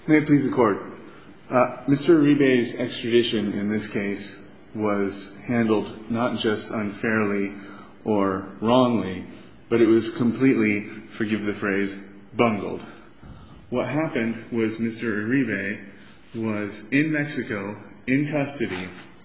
May it please the Court. Mr. Uribe's extradition in this case was handled not just unfairly or wrongly, but it was completely, forgive the phrase, bungled. What happened was Mr. Uribe was in Mexico in custody.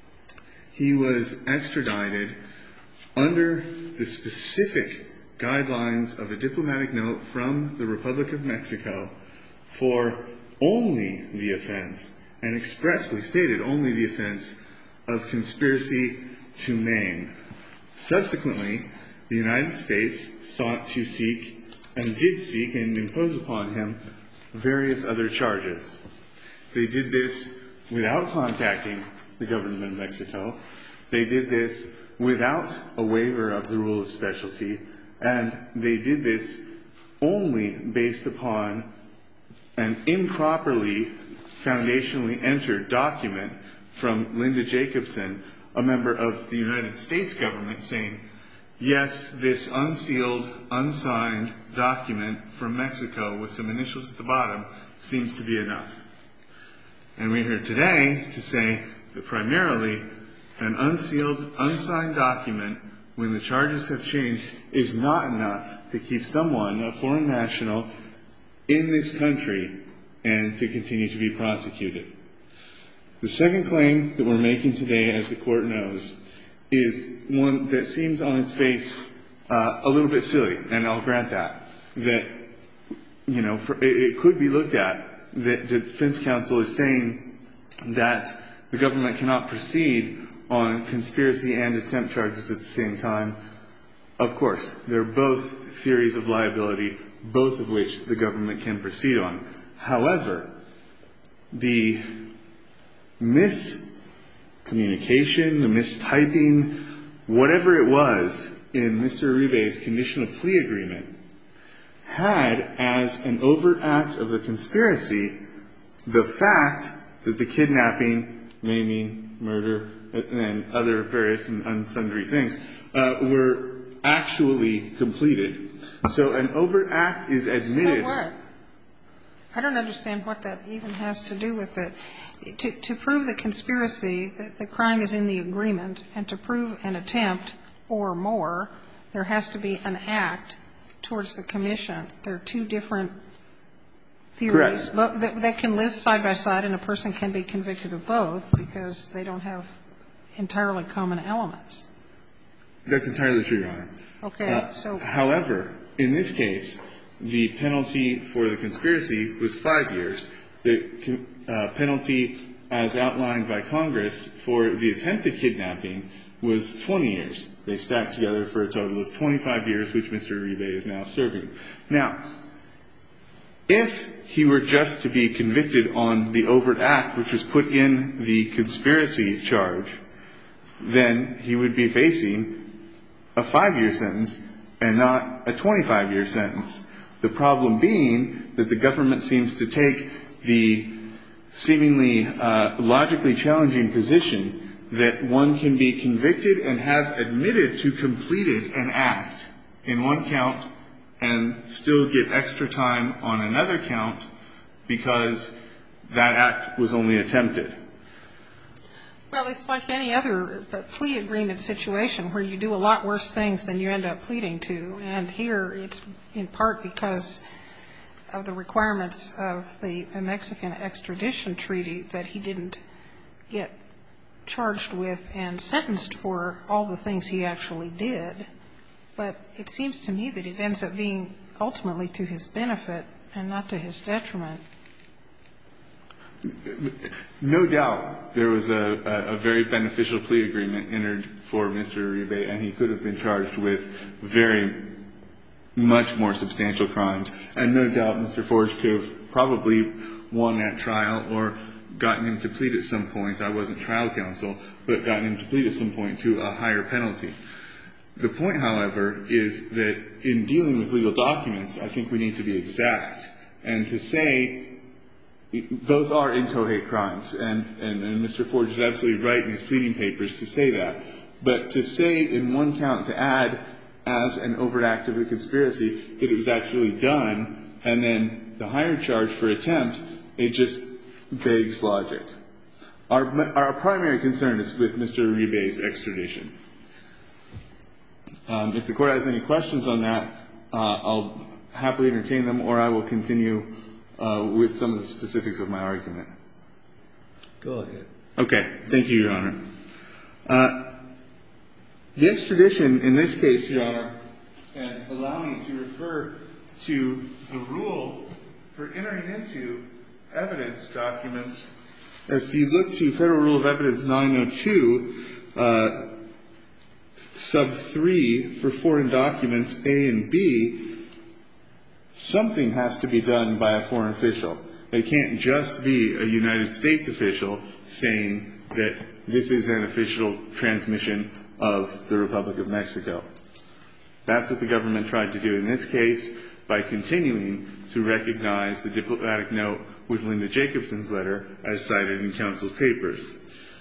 He was extradited under the specific guidelines of a diplomatic note from the Republic of Mexico for only the offense, and expressly stated only the offense, of conspiracy to maim. Subsequently, the United States sought to seek, and did seek and impose upon him, various other charges. They did this without contacting the government of Mexico. They did this without a waiver of the rule of specialty, and they did this only based upon an improperly foundationally entered document from Linda Jacobson, a member of the United States government, saying, yes, this unsealed, unsigned document from Mexico with some initials at the bottom seems to be enough. And we're here today to say that primarily an unsealed, unsigned document, when the charges have changed, is not enough to keep someone, a foreign national, in this country and to continue to be prosecuted. The second claim that we're making today, as the Court knows, is one that seems on its face a little bit silly, and I'll grant that. That, you know, it could be looked at that the defense counsel is saying that the government cannot proceed on conspiracy and attempt charges at the same time. Of course, they're both theories of liability, both of which the government can proceed on. However, the miscommunication, the mistyping, whatever it was in Mr. Uribe's conditional plea agreement had as an overt act of the conspiracy the fact that the kidnapping, maiming, murder, and other various and sundry things were actually completed. So an overt act is admitted. So what? I don't understand what that even has to do with it. To prove the conspiracy, that the crime is in the agreement, and to prove an attempt or more, there has to be an act towards the commission. There are two different theories. Correct. That can live side by side, and a person can be convicted of both because they don't have entirely common elements. That's entirely true, Your Honor. Okay. However, in this case, the penalty for the conspiracy was 5 years. The penalty, as outlined by Congress, for the attempted kidnapping was 20 years. They stacked together for a total of 25 years, which Mr. Uribe is now serving. Now, if he were just to be convicted on the overt act, which was put in the conspiracy charge, then he would be facing a 5-year sentence and not a 25-year sentence. The problem being that the government seems to take the seemingly logically challenging position that one can be convicted and have admitted to completed an act in one count and still get extra time on another count because that act was only attempted. Well, it's like any other plea agreement situation where you do a lot worse things than you end up pleading to. And here it's in part because of the requirements of the Mexican extradition treaty that he didn't get charged with and sentenced for all the things he actually did. But it seems to me that it ends up being ultimately to his benefit and not to his detriment. No doubt there was a very beneficial plea agreement entered for Mr. Uribe, and he could have been charged with very much more substantial crimes. And no doubt Mr. Forge could have probably won that trial or gotten him to plead at some point. I wasn't trial counsel, but gotten him to plead at some point to a higher penalty. The point, however, is that in dealing with legal documents, I think we need to be exact. And to say both are inchoate crimes, and Mr. Forge is absolutely right in his pleading papers to say that. But to say in one count, to add as an overt act of the conspiracy that it was actually done, and then the higher charge for attempt It just begs logic. Our primary concern is with Mr. Uribe's extradition. If the Court has any questions on that, I'll happily entertain them, or I will continue with some of the specifics of my argument. Go ahead. Okay. Thank you, Your Honor. The extradition in this case, Your Honor, and allow me to refer to the rule for entering into evidence documents. If you look to Federal Rule of Evidence 902, sub 3 for foreign documents A and B, something has to be done by a foreign official. It can't just be a United States official saying that this is an official transmission of the Republic of Mexico. That's what the government tried to do in this case by continuing to recognize the diplomatic note with Linda Jacobson's letter as cited in counsel's papers.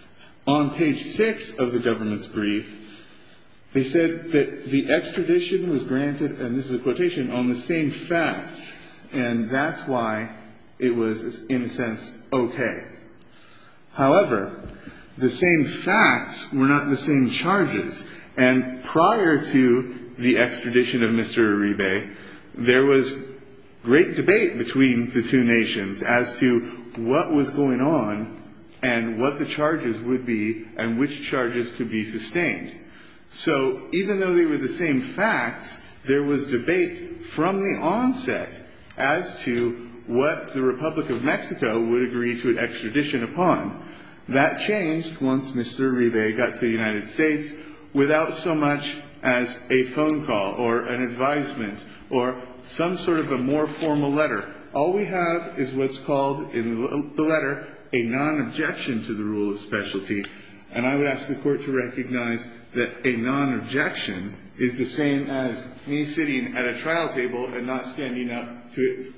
On page 6 of the government's brief, they said that the extradition was granted, and this is a quotation, on the same facts, and that's why it was, in a sense, okay. However, the same facts were not the same charges, and prior to the extradition of Mr. Uribe, there was great debate between the two nations as to what was going on and what the charges would be and which charges could be sustained. So even though they were the same facts, there was debate from the onset as to what the Republic of Mexico would agree to an extradition upon. That changed once Mr. Uribe got to the United States without so much as a phone call or an advisement or some sort of a more formal letter. All we have is what's called in the letter a non-objection to the rule of specialty, and I would ask the Court to recognize that a non-objection is the same as me sitting at a trial table and not standing up to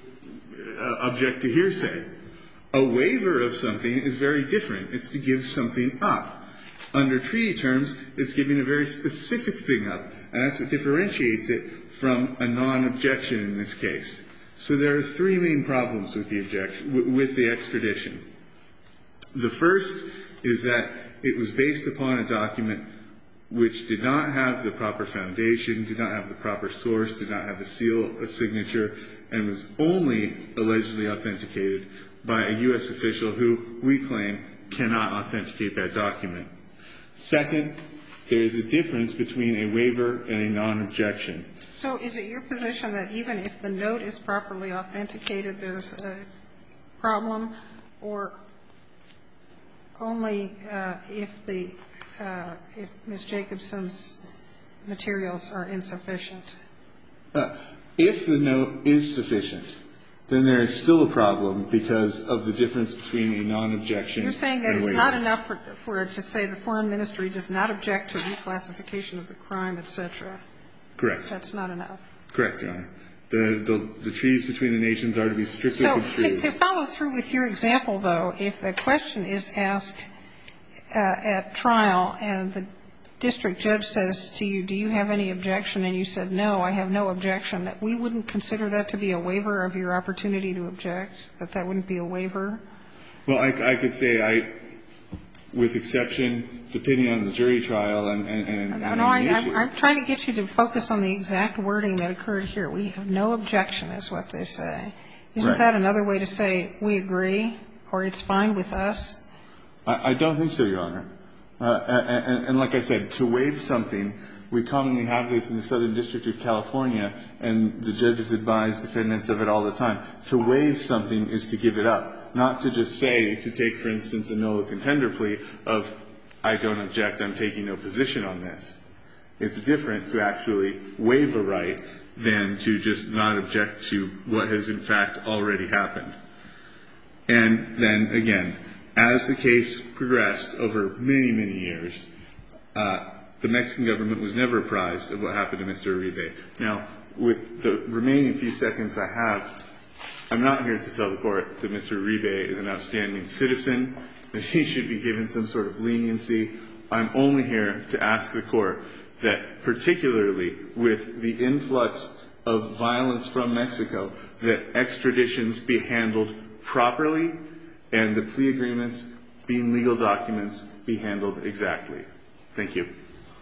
object to hearsay. A waiver of something is very different. It's to give something up. Under treaty terms, it's giving a very specific thing up, and that's what differentiates it from a non-objection in this case. So there are three main problems with the extradition. The first is that it was based upon a document which did not have the proper foundation, did not have the proper source, did not have a seal, a signature, and was only allegedly authenticated by a U.S. official who we claim cannot authenticate that document. Second, there is a difference between a waiver and a non-objection. So is it your position that even if the note is properly authenticated, there's a problem, or only if Ms. Jacobson's materials are insufficient? If the note is sufficient, then there is still a problem because of the difference between a non-objection and a waiver. You're saying that it's not enough for it to say the foreign ministry does not object to reclassification of the crime, et cetera. Correct. That's not enough. Correct, Your Honor. The treaties between the nations are to be strictly construed. So to follow through with your example, though, if the question is asked at trial and the district judge says to you, do you have any objection, and you said, no, I have no objection, that we wouldn't consider that to be a waiver of your opportunity to object, that that wouldn't be a waiver? Well, I could say with exception, depending on the jury trial and No, I'm trying to get you to focus on the exact wording that occurred here. We have no objection is what they say. Isn't that another way to say we agree or it's fine with us? I don't think so, Your Honor. And like I said, to waive something, we commonly have this in the Southern District of California, and the judges advise defendants of it all the time. To waive something is to give it up, not to just say, to take, for instance, a no contender plea of, I don't object, I'm taking no position on this. It's different to actually waive a right than to just not object to what has, in fact, already happened. And then, again, as the case progressed over many, many years, the Mexican government was never apprised of what happened to Mr. Uribe. Now, with the remaining few seconds I have, I'm not here to tell the Court that Mr. Uribe is an outstanding citizen, that he should be given some sort of leniency. I'm only here to ask the Court that, particularly with the influx of violence from Mexico, that extraditions be handled properly and the plea agreements, being legal documents, be handled exactly. Thank you.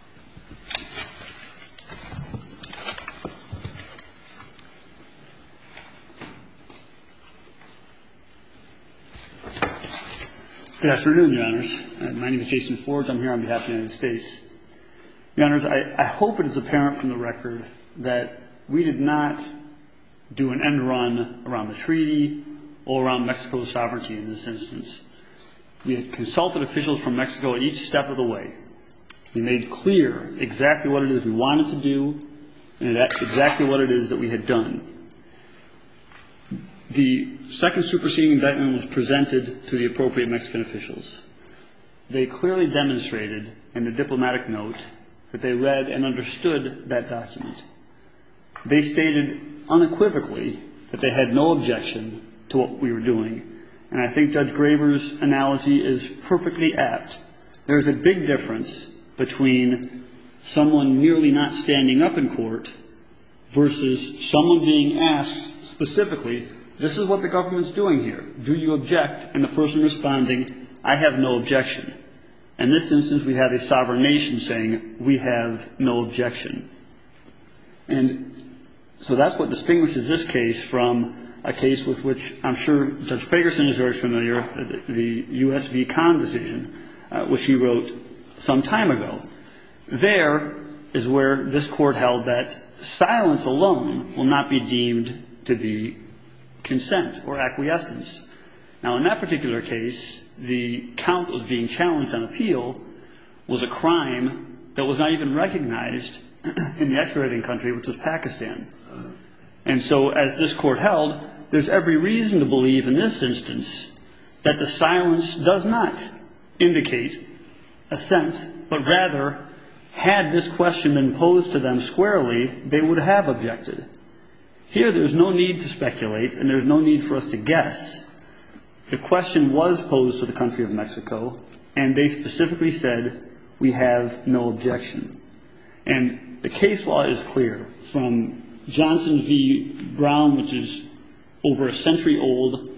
Good afternoon, Your Honors. My name is Jason Forge. I'm here on behalf of the United States. Your Honors, I hope it is apparent from the record that we did not do an end run around the treaty or around Mexico's sovereignty in this instance. We had consulted officials from Mexico at each step of the way. We made clear exactly what it is we wanted to do and exactly what it is that we had done. The second superseding indictment was presented to the appropriate Mexican officials. They clearly demonstrated in the diplomatic note that they read and understood that document. They stated unequivocally that they had no objection to what we were doing. And I think Judge Graber's analogy is perfectly apt. There's a big difference between someone merely not standing up in court versus someone being asked specifically, this is what the government's doing here. Do you object? And the person responding, I have no objection. In this instance, we have a sovereign nation saying, we have no objection. And so that's what distinguishes this case from a case with which I'm sure Judge Fagerson is very familiar, the U.S. v. Kahn decision, which he wrote some time ago. There is where this court held that silence alone will not be deemed to be consent or acquiescence. Now, in that particular case, the count that was being challenged on appeal was a crime that was not even recognized in the extraditing country, which was Pakistan. And so, as this court held, there's every reason to believe in this instance that the silence does not indicate assent, but rather, had this question been posed to them squarely, they would have objected. Here, there's no need to speculate, and there's no need for us to guess. The question was posed to the country of Mexico, and they specifically said, we have no objection. And the case law is clear, from Johnson v. Brown, which is over a century old,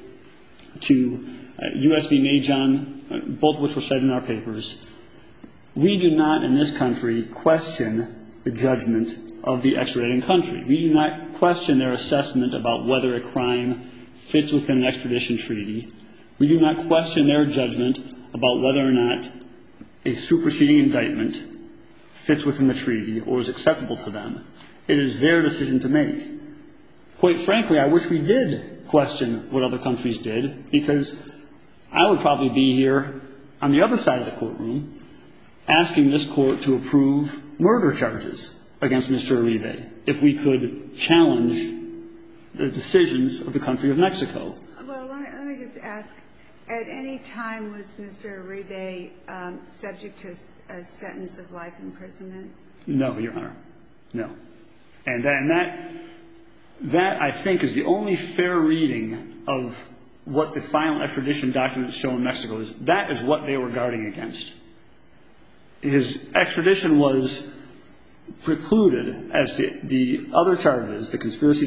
to U.S. v. Majon, both of which were cited in our papers. We do not, in this country, question the judgment of the extraditing country. We do not question their assessment about whether a crime fits within an extradition treaty. We do not question their judgment about whether or not a superseding indictment fits within the treaty or is acceptable to them. It is their decision to make. Quite frankly, I wish we did question what other countries did, because I would probably be here on the other side of the courtroom asking this court to approve murder charges against Mr. Uribe if we could challenge the decisions of the country of Mexico. Well, let me just ask, at any time was Mr. Uribe subject to a sentence of life imprisonment? No, Your Honor. No. And that, I think, is the only fair reading of what the final extradition documents show in Mexico. That is what they were guarding against. His extradition was precluded as to the other charges, the conspiracy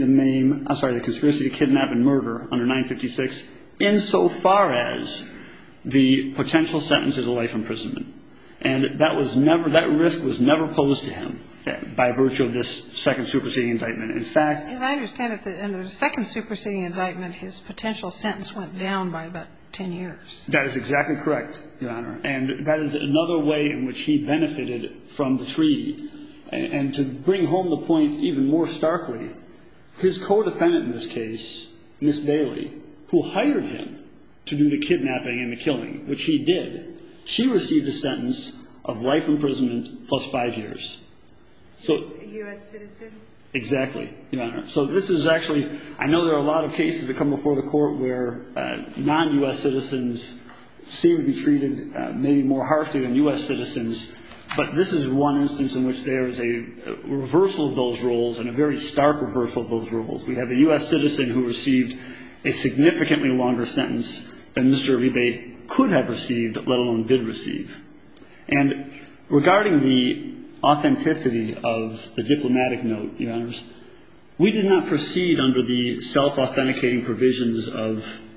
to kidnap and murder under 956, insofar as the potential sentence is a life imprisonment. And that risk was never posed to him by virtue of this second superseding indictment. In fact, as I understand it, under the second superseding indictment, his potential sentence went down by about 10 years. That is exactly correct, Your Honor. And that is another way in which he benefited from the treaty. And to bring home the point even more starkly, his co-defendant in this case, Miss Bailey, who hired him to do the kidnapping and the killing, which he did, she received a sentence of life imprisonment plus 5 years. So, a U.S. citizen? Exactly, Your Honor. So this is actually, I know there are a lot of cases that come before the court where non-U.S. citizens seem to be treated maybe more harshly than U.S. citizens, but this is one instance in which there is a reversal of those roles, and a very stark reversal of those roles. We have a U.S. citizen who received a significantly longer sentence than Mr. Uribe could have received, let alone did receive. And regarding the authenticity of the diplomatic note, Your Honors, we did not proceed under the self-authenticating provisions of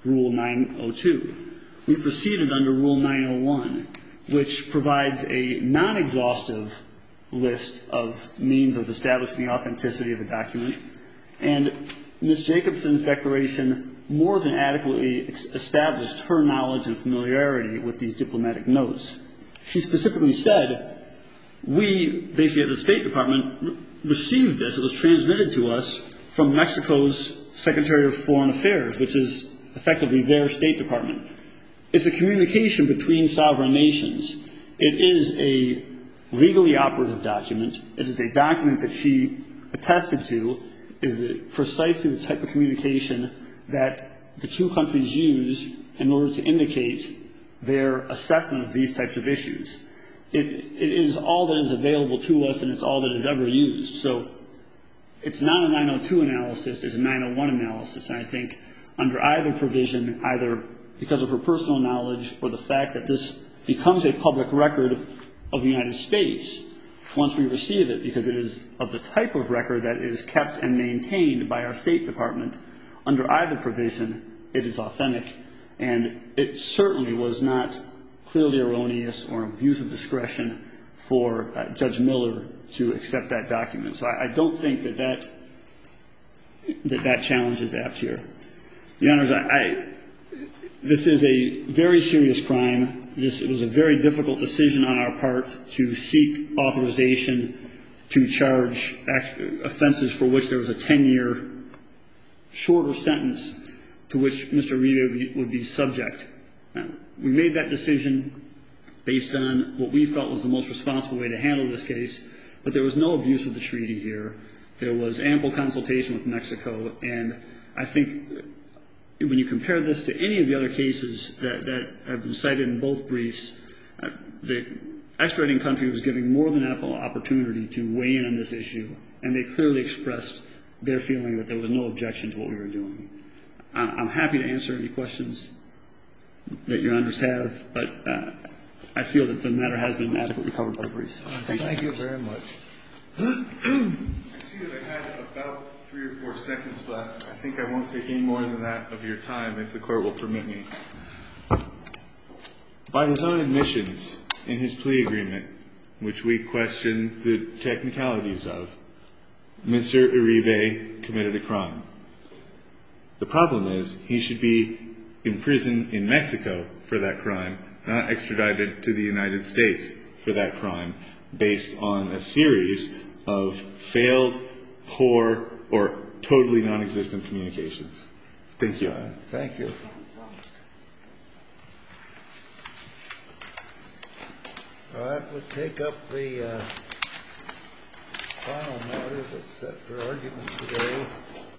Rule 902. We proceeded under Rule 901, which provides a non-exhaustive list of means of establishing the authenticity of a document. And Ms. Jacobson's declaration more than adequately established her knowledge and familiarity with these diplomatic notes. She specifically said, we, basically at the State Department, received this. It was transmitted to us from Mexico's Secretary of Foreign Affairs, which is effectively their State Department. It's a communication between sovereign nations. It is a legally operative document. It is a document that she attested to is precisely the type of communication that the two countries use in order to indicate their assessment of these types of issues. It is all that is available to us, and it's all that is ever used. So it's not a 902 analysis, it's a 901 analysis. And I think under either provision, either because of her personal knowledge or the fact that this becomes a public record of the United States once we receive it, because it is of the type of record that is kept and maintained by our State Department, under either provision, it is authentic. And it certainly was not clearly erroneous or abuse of discretion for Judge Miller to accept that document. So I don't think that challenge is apt here. Your Honors, this is a very serious crime. It was a very difficult decision on our part to seek authorization to charge offenses for which there was a 10-year shorter sentence to which Mr. Uribe would be subject. We made that decision based on what we felt was the most responsible way to handle this case, but there was no abuse of the treaty here. There was ample consultation with Mexico, and I think when you compare this to any of the other cases that have been cited in both briefs, the extraditing country was given more than ample opportunity to weigh in on this issue, and they clearly expressed their feeling that there was no objection to what we were doing. I'm happy to answer any questions that Your Honors have, but I feel that the matter has been adequately covered by the briefs. Thank you very much. I see that I had about 3 or 4 seconds left. I think I won't take any more than that of your time, if the Court will permit me. By his own admissions in his plea agreement, which we question the technicalities of, Mr. Uribe committed a crime. The problem is he should be in prison in Mexico for that crime, not extradited to the United States for that crime, based on a series of failed, poor, or totally non-existent communications. Thank you. Thank you. All right, we'll take up the final matter that's set for argument today.